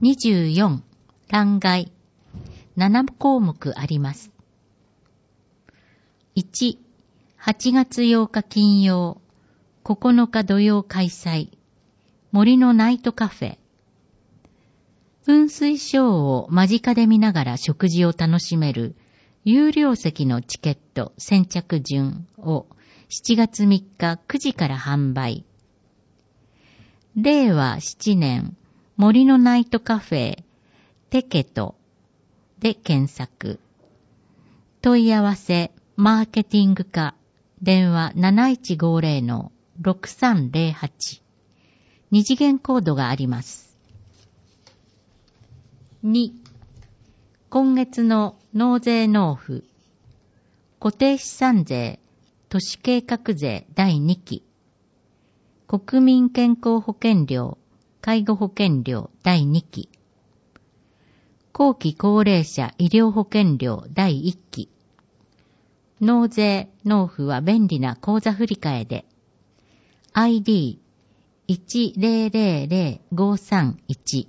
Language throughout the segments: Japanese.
24、欄外。7項目あります。1、8月8日金曜、9日土曜開催。森のナイトカフェ。噴水ショーを間近で見ながら食事を楽しめる有料席のチケット先着順を7月3日9時から販売。令和7年森のナイトカフェテケトで検索。問い合わせマーケティング課電話 7150-6308 二次元コードがあります。2、今月の納税納付固定資産税都市計画税第2期国民健康保険料介護保険料第2期後期高齢者医療保険料第1期納税納付は便利な口座振替で ID1000531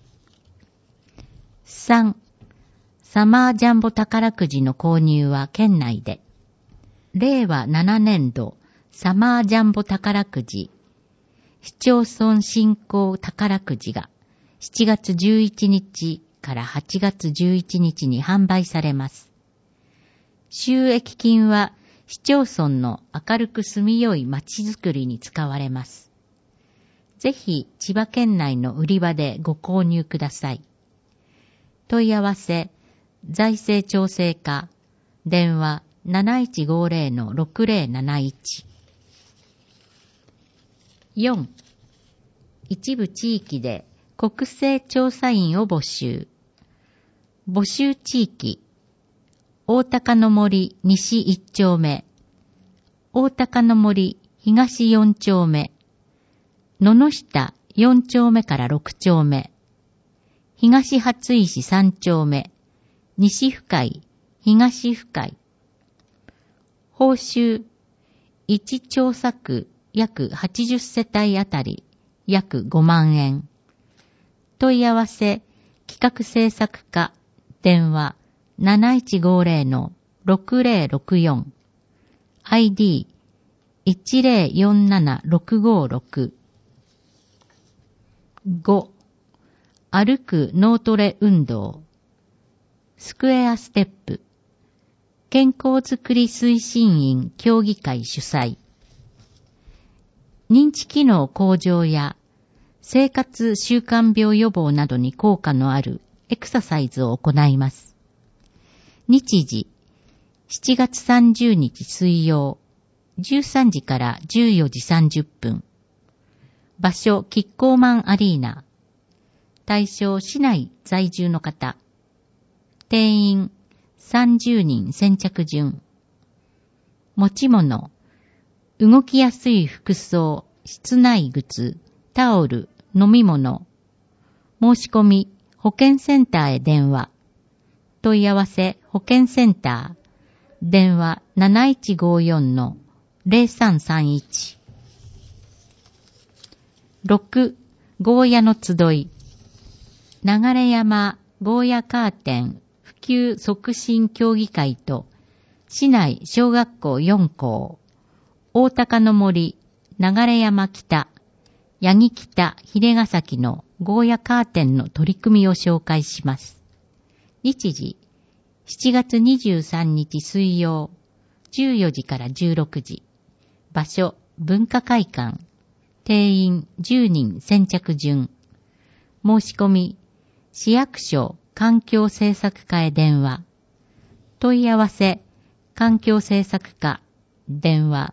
3. サマージャンボ宝くじの購入は県内で。令和7年度サマージャンボ宝くじ市町村振興宝くじが7月11日から8月11日に販売されます。収益金は市町村の明るく住みよい街づくりに使われます。ぜひ千葉県内の売り場でご購入ください。問い合わせ財政調整課電話 7150-6071 4. 一部地域で国勢調査員を募集。募集地域大高の森西1丁目大高の森東4丁目野々下4丁目から6丁目東初石3丁目、西深井、東深井。報酬、1調査区約80世帯あたり約5万円。問い合わせ、企画制作課、電話7150-6064、ID1047656。5. 歩く脳トレ運動スクエアステップ健康づくり推進員協議会主催認知機能向上や生活習慣病予防などに効果のあるエクササイズを行います。日時7月30日水曜13時から14時30分場所キッコーマンアリーナ対象市内在住の方。定員30人先着順。持ち物。動きやすい服装、室内靴、タオル、飲み物。申し込み、保健センターへ電話。問い合わせ、保健センター。電話7154-0331。6. ゴーヤの集い。流山ゴーヤカーテン普及促進協議会と市内小学校4校大高の森流山北八木北秀ヶ崎のゴーヤカーテンの取り組みを紹介します。日時7月23日水曜14時から16時場所文化会館定員10人先着順申し込み市役所環境政策課へ電話。問い合わせ、環境政策課、電話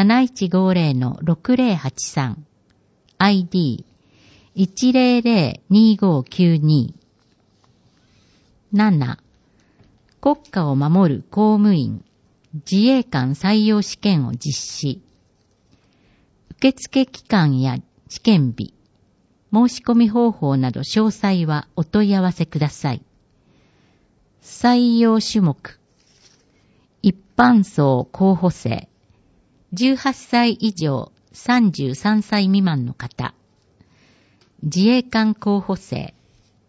7150-6083。ID1002592。7. 国家を守る公務員、自衛官採用試験を実施。受付期間や試験日、申し込み方法など詳細はお問い合わせください。採用種目。一般層候補生。18歳以上33歳未満の方。自衛官候補生。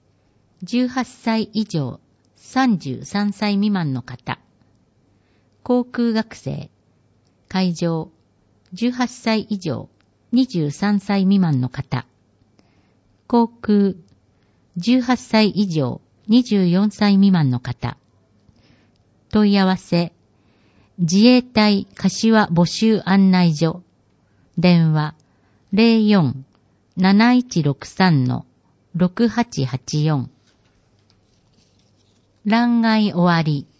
18歳以上33歳未満の方。航空学生。会場。18歳以上23歳未満の方。航空。18歳以上24歳未満の方。問い合わせ。自衛隊柏募集案内所。電話。04-7163-6884。欄外終わり。